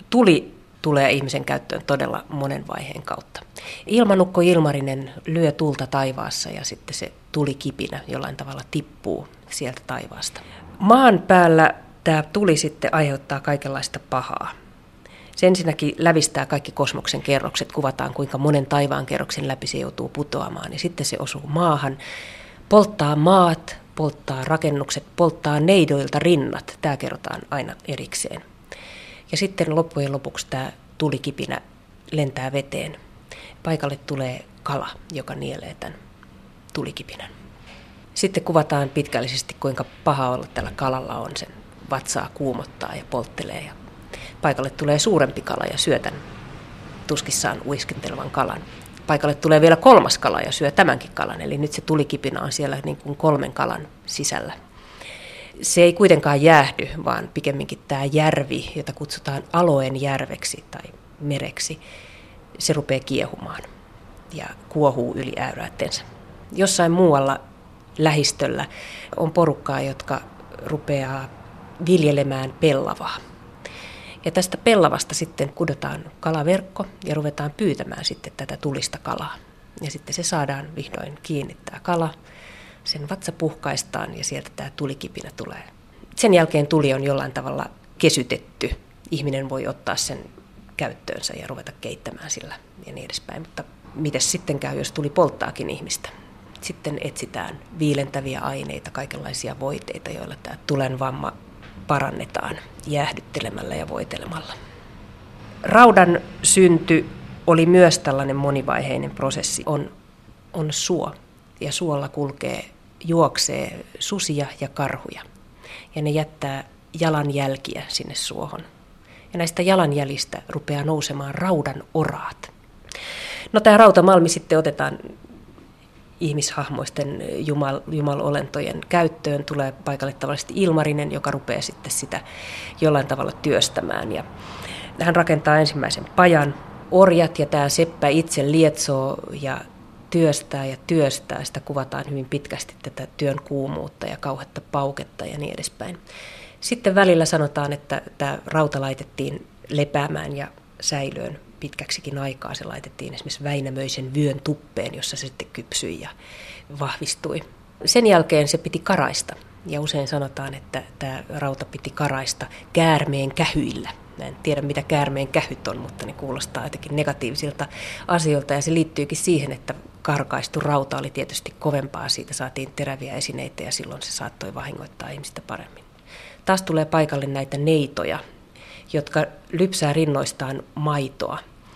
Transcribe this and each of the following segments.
Tuli tulee ihmisen käyttöön todella monen vaiheen kautta. Ilmanukko Ilmarinen lyö tulta taivaassa ja sitten se tulikipinä jollain tavalla tippuu sieltä taivaasta. Maan päällä tämä tuli sitten aiheuttaa kaikenlaista pahaa. Se ensinnäkin lävistää kaikki kosmoksen kerrokset, kuvataan kuinka monen taivaan kerroksen läpi se joutuu putoamaan ja sitten se osuu maahan, polttaa maat, polttaa rakennukset, polttaa neidoilta rinnat, tämä kerrotaan aina erikseen. Ja sitten loppujen lopuksi tämä tulikipinä lentää veteen. Paikalle tulee kala, joka nielee tämän tulikipinän. Sitten kuvataan pitkällisesti, kuinka paha olla tällä kalalla on. Sen vatsaa kuumottaa ja polttelee. Ja paikalle tulee suurempi kala ja syö tämän tuskissaan uiskentelevan kalan. Paikalle tulee vielä kolmas kala ja syö tämänkin kalan. Eli nyt se tulikipinä on siellä niin kuin 3 kalan sisällä. Se ei kuitenkaan jäähdy, vaan pikemminkin tämä järvi, jota kutsutaan Aloen järveksi tai mereksi, se rupeaa kiehumaan ja kuohuu yli äyräittensä. Jossain muualla lähistöllä on porukkaa, jotka rupeaa viljelemään pellavaa. Ja tästä pellavasta sitten kudotaan kalaverkko ja ruvetaan pyytämään sitten tätä tulista kalaa. Ja sitten se saadaan vihdoin kiinni tämä kala. Sen vatsa puhkaistaan ja sieltä tämä tulikipinä tulee. Sen jälkeen tuli on jollain tavalla kesytetty. Ihminen voi ottaa sen käyttöönsä ja ruveta keittämään sillä ja niin edespäin. Mutta mites sitten käy, jos tuli polttaakin ihmistä? Sitten etsitään viilentäviä aineita, kaikenlaisia voiteita, joilla tämä tulen vamma parannetaan jäähdyttelemällä ja voitelemalla. Raudan synty oli myös tällainen monivaiheinen prosessi. On suo. Ja suolla juoksee susia ja karhuja. Ja ne jättää jalanjälkiä sinne suohon. Ja näistä jalanjäljistä rupeaa nousemaan raudan oraat. No tämä rautamalmi sitten otetaan ihmishahmoisten jumalolentojen käyttöön. Tulee paikalle tavallisesti Ilmarinen, joka rupeaa sitten sitä jollain tavalla työstämään. Ja hän rakentaa ensimmäisen pajan. Orjat ja tämä seppä itse lietsoo ja työstää. Sitä kuvataan hyvin pitkästi tätä työn kuumuutta ja kauhetta pauketta ja niin edespäin. Sitten välillä sanotaan, että tämä rauta laitettiin lepäämään ja säilöön pitkäksikin aikaa. Se laitettiin esimerkiksi Väinämöisen vyön tuppeen, jossa se sitten kypsyi ja vahvistui. Sen jälkeen se piti karaista. Ja usein sanotaan, että tämä rauta piti karaista käärmeen kähyillä. Mä en tiedä, mitä käärmeen kähyt on, mutta ne kuulostaa jotenkin negatiivisilta asioilta. Ja se liittyykin siihen, että karkaistu rauta oli tietysti kovempaa. Siitä saatiin teräviä esineitä ja silloin se saattoi vahingoittaa ihmistä paremmin. Taas tulee paikalle näitä neitoja, jotka lypsää rinnoistaan maitoa.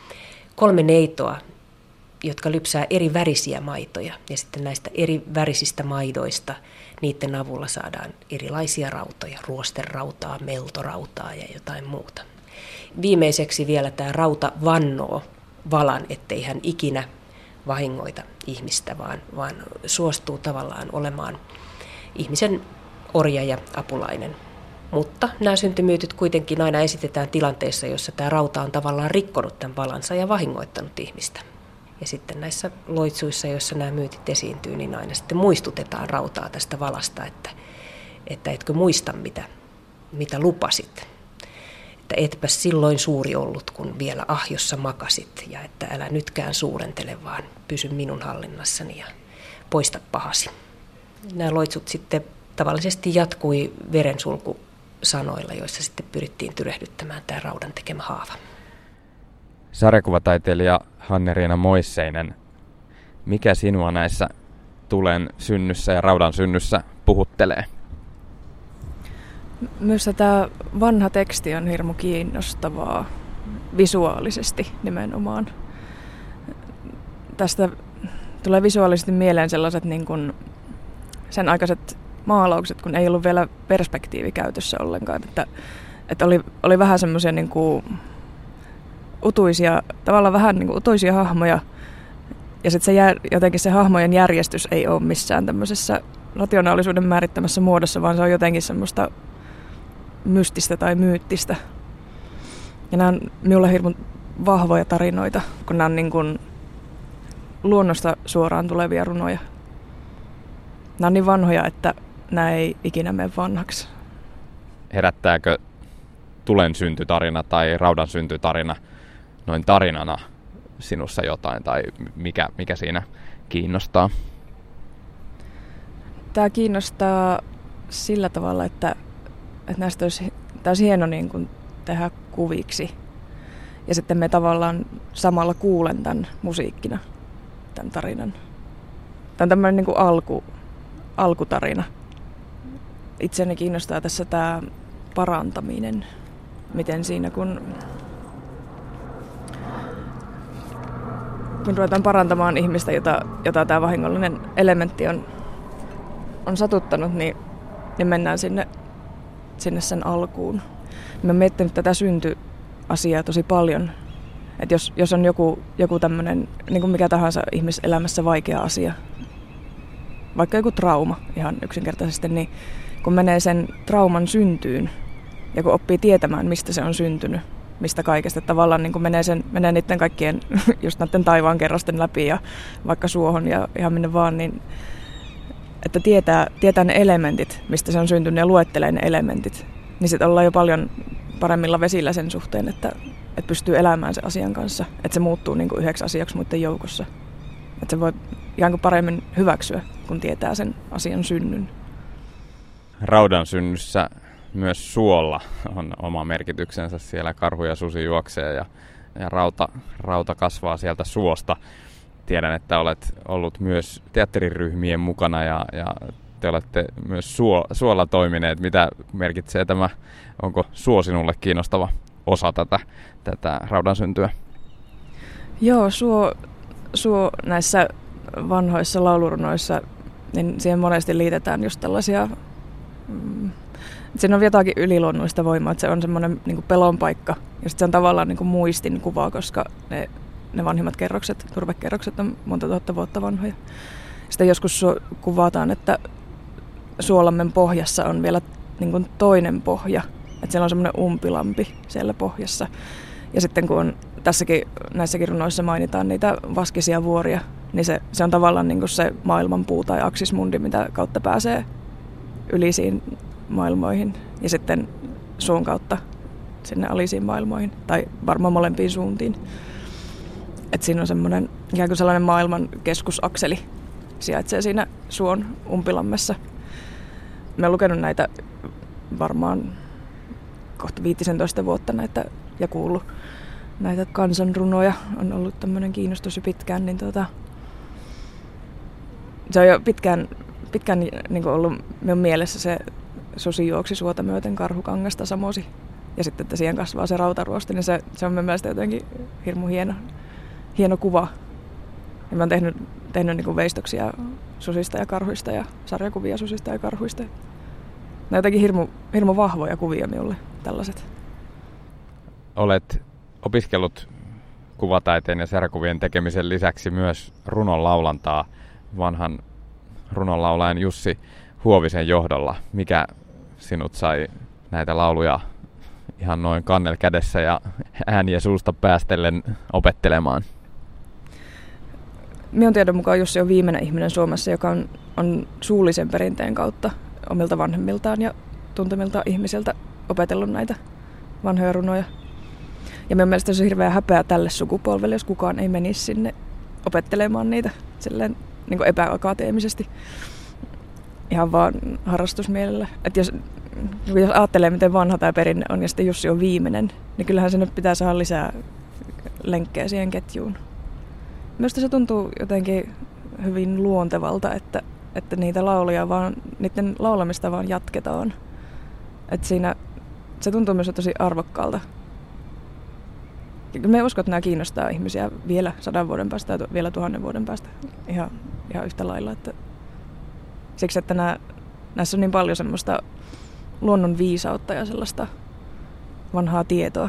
3 neitoa, jotka lypsää eri värisiä maitoja. Ja sitten näistä eri värisistä maidoista, niiden avulla saadaan erilaisia rautoja, ruosterautaa, meltorautaa ja jotain muuta. Viimeiseksi vielä tämä rauta vannoo valan, ettei hän ikinä vahingoita ihmistä, vaan suostuu tavallaan olemaan ihmisen orja ja apulainen. Mutta nämä syntymyytyt kuitenkin aina esitetään tilanteessa, jossa tämä rauta on tavallaan rikkonut tämän valansa ja vahingoittanut ihmistä. Ja sitten näissä loitsuissa, joissa nämä myytit esiintyy, niin aina sitten muistutetaan rautaa tästä valasta, että etkö muista, mitä lupasit. Että etpä silloin suuri ollut, kun vielä ahjossa makasit, ja että älä nytkään suurentele, vaan pysy minun hallinnassani ja poista pahasi. Nämä loitsut sitten tavallisesti jatkui verensulkusanoilla, joissa sitten pyrittiin tyrehdyttämään tämä raudan tekemä haava. Sarjakuvataiteilija Hanne-Riina Moisseinen, mikä sinua näissä tulen synnyssä ja raudan synnyssä puhuttelee? Myös tämä vanha teksti on hirmu kiinnostavaa visuaalisesti nimenomaan. Tästä tulee visuaalisesti mieleen sellaiset niin kuin sen aikaiset maalaukset, kun ei ollut vielä perspektiivi käytössä ollenkaan. Että oli vähän semmoisia niin kuin utuisia, tavallaan vähän niin kuin utuisia hahmoja. Ja sitten jotenkin se hahmojen järjestys ei ole missään tämmöisessä rationaalisuuden määrittämässä muodossa, vaan se on jotenkin semmoista mystistä tai myyttistä. Ja nämä on minulle hirveän vahvoja tarinoita, kun nämä on niin kuin luonnosta suoraan tulevia runoja. Nämä on niin vanhoja, että nämä ei ikinä mene vanhaksi. Herättääkö Tulen syntytarina tai Raudan syntytarina noin tarinana sinussa jotain, tai mikä siinä kiinnostaa? Tämä kiinnostaa sillä tavalla, että näistä olisi hieno niin kuin tehdä kuviksi. Ja sitten me tavallaan samalla kuulen tämän musiikkina, tämän tarinan. Tämä on tämmöinen niin kuin alkutarina. Itseäni kiinnostaa tässä tämä parantaminen. Miten siinä, kun ruvetaan parantamaan ihmistä, jota tämä vahingollinen elementti on satuttanut, niin mennään sinne sen alkuun. Mä oon miettinyt tätä syntyasiaa tosi paljon. Että jos on joku tämmöinen, niin kuin mikä tahansa ihmiselämässä vaikea asia, vaikka joku trauma ihan yksinkertaisesti, niin kun menee sen trauman syntyyn ja kun oppii tietämään, mistä se on syntynyt, mistä kaikesta, tavallaan niin kun menee niiden kaikkien just näiden taivaan kerrosten läpi ja vaikka suohon ja ihan minne vaan, niin että tietää ne elementit, mistä se on syntynyt ja luettelee ne elementit, niin sitten ollaan jo paljon paremmilla vesillä sen suhteen, että pystyy elämään sen asian kanssa, että se muuttuu niin kuin yhdeksi asiaksi muiden joukossa. Että se voi ihan kuin paremmin hyväksyä, kun tietää sen asian synnyn. Raudan synnyssä myös suolla on oma merkityksensä. Siellä karhu ja susi juoksee ja rauta kasvaa sieltä suosta. Tiedän, että olet ollut myös teatteriryhmien mukana ja te olette myös suolla toimineet. Mitä merkitsee tämä? Onko suo sinulle kiinnostava osa tätä raudan syntyä? Joo, suo näissä vanhoissa laulurunoissa, niin siihen monesti liitetään just tällaisia, siinä on jotakin yliluonnollista voimaa, että se on semmoinen niin kuin pelon paikka ja sitten se on tavallaan niin kuin muistin kuva, koska ne vanhimmat turvekerrokset on monta tuhatta vuotta vanhoja. Sitten joskus kuvataan, että suolammen pohjassa on vielä niin kuin toinen pohja, että siellä on semmoinen umpilampi siellä pohjassa. Ja sitten kun näissäkin runoissa mainitaan niitä vaskisia vuoria, niin se on tavallaan niin kuin se maailmanpuu tai aksismundi, mitä kautta pääsee ylisiin maailmoihin ja sitten suun kautta sinne alisiin maailmoihin tai varmaan molempiin suuntiin. Että siinä on semmoinen ikään kuin sellainen maailman keskusakseli sijaitsee siinä suon umpilammessa. Mä oon lukenut näitä varmaan kohta 15 vuotta näitä ja kuullut näitä kansanrunoja. On ollut tämmöinen kiinnostus jo pitkään, niin se on jo pitkään niin kuin ollut minun mielessä se susi juoksi suota myöten karhukangasta samosi. Ja sitten, että siihen kasvaa se rautaruosti, niin se on minun mielestä jotenkin hirmu hieno kuva. Ja mä oon tehnyt niin kuin veistoksia susista ja karhuista ja sarjakuvia susista ja karhuista. Ne on jotenkin hirmu vahvoja kuvia minulle, tällaiset. Olet opiskellut kuvataiteen ja sarjakuvien tekemisen lisäksi myös runonlaulantaa vanhan runonlaulajan Jussi Huovisen johdolla. Mikä sinut sai näitä lauluja ihan noin kannel kädessä ja ääniä suusta päästellen opettelemaan? Minun tiedon mukaan Jussi on viimeinen ihminen Suomessa, joka on suullisen perinteen kautta omilta vanhemmiltaan ja tuntemilta ihmisiltä opetellut näitä vanhoja runoja. Ja minun mielestä se on hirveä häpeä tälle sukupolvelle, jos kukaan ei menisi sinne opettelemaan niitä silleen niin kuin epäakateemisesti. Ihan vaan harrastusmielellä. Että jos ajattelee, miten vanha tämä perinne on ja sitten Jussi on viimeinen, niin kyllähän sinne pitää saada lisää lenkkejä siihen ketjuun. Minusta se tuntuu jotenkin hyvin luontevalta, että niitä lauluja vaan, niiden laulamista vaan jatketaan. Että siinä se tuntuu myös tosi arvokkaalta. Me uskon, että nämä kiinnostaa ihmisiä vielä 100 vuoden päästä tai vielä 1000 vuoden päästä ihan yhtä lailla. Että siksi, että näissä on niin paljon semmoista luonnon viisautta ja sellaista vanhaa tietoa.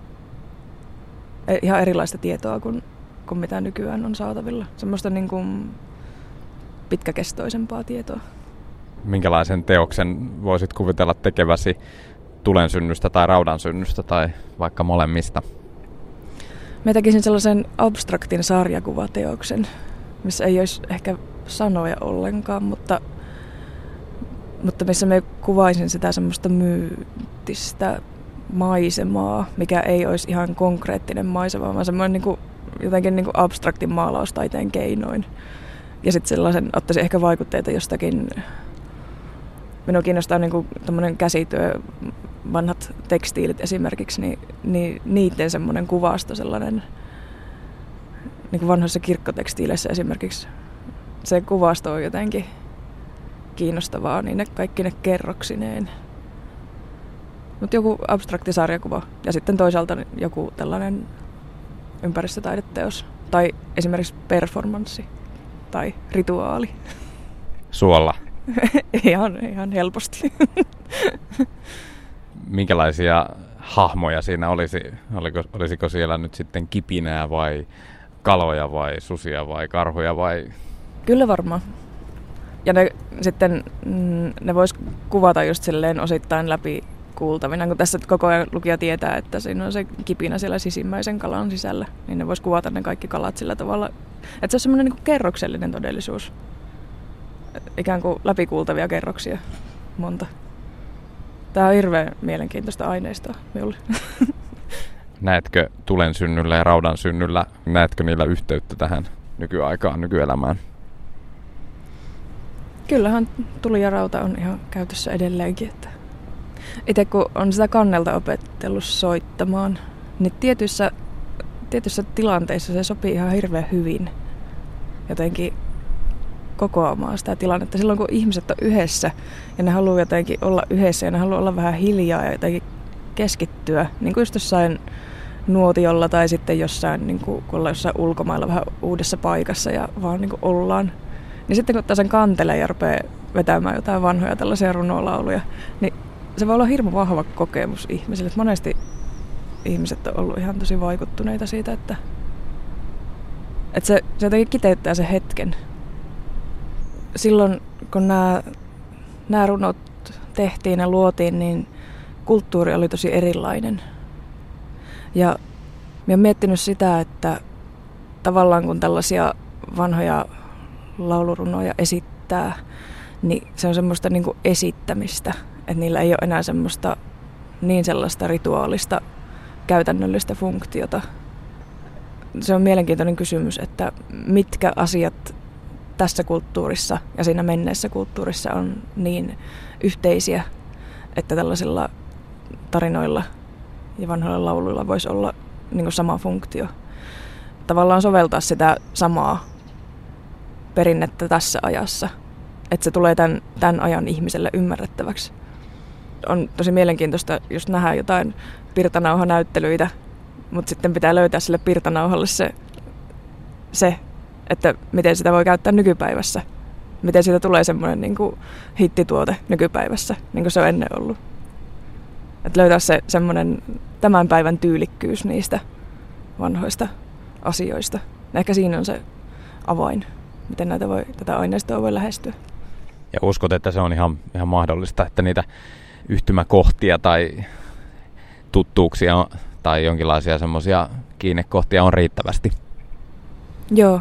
Ihan erilaista tietoa kuin mitä nykyään on saatavilla. Semmoista niin kuin pitkäkestoisempaa tietoa. Minkälaisen teoksen voisit kuvitella tekeväsi tulen synnystä tai raudan synnystä tai vaikka molemmista? Mä tekisin sellaisen abstraktin sarjakuvateoksen, missä ei olisi ehkä sanoja ollenkaan, mutta missä mä kuvaisin sitä semmoista myyttistä maisemaa, mikä ei olisi ihan konkreettinen maisema, vaan semmoinen niin kuin, jotenkin niin kuin abstraktin maalaustaiteen keinoin. Ja sitten sellaisen ottaisi ehkä vaikutteita jostakin. Minua kiinnostaa niin kuin tämmöinen käsityö, vanhat tekstiilit esimerkiksi, niin niiden semmoinen kuvasto, sellainen niin kuin vanhoissa kirkkotekstiileissä esimerkiksi. Se kuvasto on jotenkin kiinnostavaa, niin kaikki ne kerroksineen. Mutta joku abstrakti sarjakuva ja sitten toisaalta joku tällainen ympäristötaideteos tai esimerkiksi performanssi tai rituaali. Suolla? ihan helposti. Minkälaisia hahmoja siinä olisi? Olisiko siellä nyt sitten kipinää vai kaloja vai susia vai karhuja vai? Kyllä varmaan. Ja ne vois kuvata just silleen osittain läpi kuultavina, kun tässä koko ajan lukija tietää, että siinä on se kipinä siellä sisimmäisen kalan sisällä, niin ne vois kuvata ne kaikki kalat sillä tavalla, että se on semmoinen niin kuin kerroksellinen todellisuus. Ikään kuin läpikuultavia kerroksia, monta. Tää on hirveän mielenkiintoista aineistoa minulle. Näetkö tulen synnyllä ja raudan synnyllä, näetkö niillä yhteyttä tähän nykyaikaan, nykyelämään? Kyllähän tuli ja rauta on ihan käytössä edelleenkin. Että itse kun on sitä kannelta opettellut soittamaan, niin tietyissä tilanteissa se sopii ihan hirveän hyvin jotenkin kokoamaan sitä tilannetta. Silloin kun ihmiset on yhdessä ja ne haluaa jotenkin olla yhdessä ja ne haluaa olla vähän hiljaa ja jotenkin keskittyä, niin kuin just jossain nuotiolla tai sitten jossain, niin kun ollaan jossain ulkomailla vähän uudessa paikassa ja vaan niin kuin ollaan. Niin sitten kun ottaa sen kantelee ja rupeaa vetämään jotain vanhoja tällaisia runolauluja, niin se voi olla hirmu vahva kokemus ihmisille. Että monesti ihmiset on ollut ihan tosi vaikuttuneita siitä, että se jotenkin kiteyttää sen hetken. Silloin kun nämä runot tehtiin ja luotiin, niin kulttuuri oli tosi erilainen. Ja mä oon miettinyt sitä, että tavallaan kun tällaisia vanhoja laulurunoja esittää, niin se on semmoista niin kuin esittämistä. Että niillä ei ole enää semmoista niin sellaista rituaalista, käytännöllistä funktiota. Se on mielenkiintoinen kysymys, että mitkä asiat tässä kulttuurissa ja siinä menneessä kulttuurissa on niin yhteisiä, että tällaisilla tarinoilla ja vanhoilla lauluilla voisi olla niin kuin sama funktio. Tavallaan soveltaa sitä samaa perinnettä tässä ajassa, että se tulee tämän ajan ihmiselle ymmärrettäväksi. On tosi mielenkiintoista just nähdä jotain pirtanauhanäyttelyitä, mutta sitten pitää löytää sille pirtanauhalle se, että miten sitä voi käyttää nykypäivässä. Miten siitä tulee semmoinen niin kuin hittituote nykypäivässä, niin kuin se on ennen ollut. Että löytää se semmoinen tämän päivän tyylikkyys niistä vanhoista asioista. Ehkä siinä on se avain, miten tätä aineistoa voi lähestyä. Ja uskot, että se on ihan mahdollista, että niitä yhtymäkohtia tai tuttuuksia tai jonkinlaisia semmoisia kiinnekohtia on riittävästi? Joo,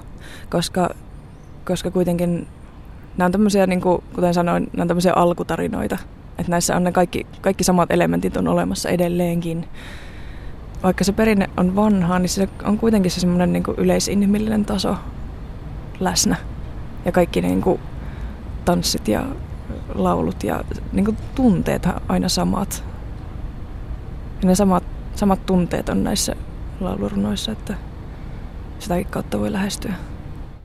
koska kuitenkin nämä on tämmöisiä, niin kuin, kuten sanoin, nämä on tämmöisiä alkutarinoita. Että näissä on ne kaikki samat elementit on olemassa edelleenkin. Vaikka se perinne on vanhaa, niin se on kuitenkin se semmoinen niin kuin yleisinhimillinen taso läsnä. Ja kaikki niin kuin tanssit ja laulut ja niin kuin tunteethan aina samat. Ja ne samat tunteet on näissä laulurunoissa, että sitäkin kautta voi lähestyä.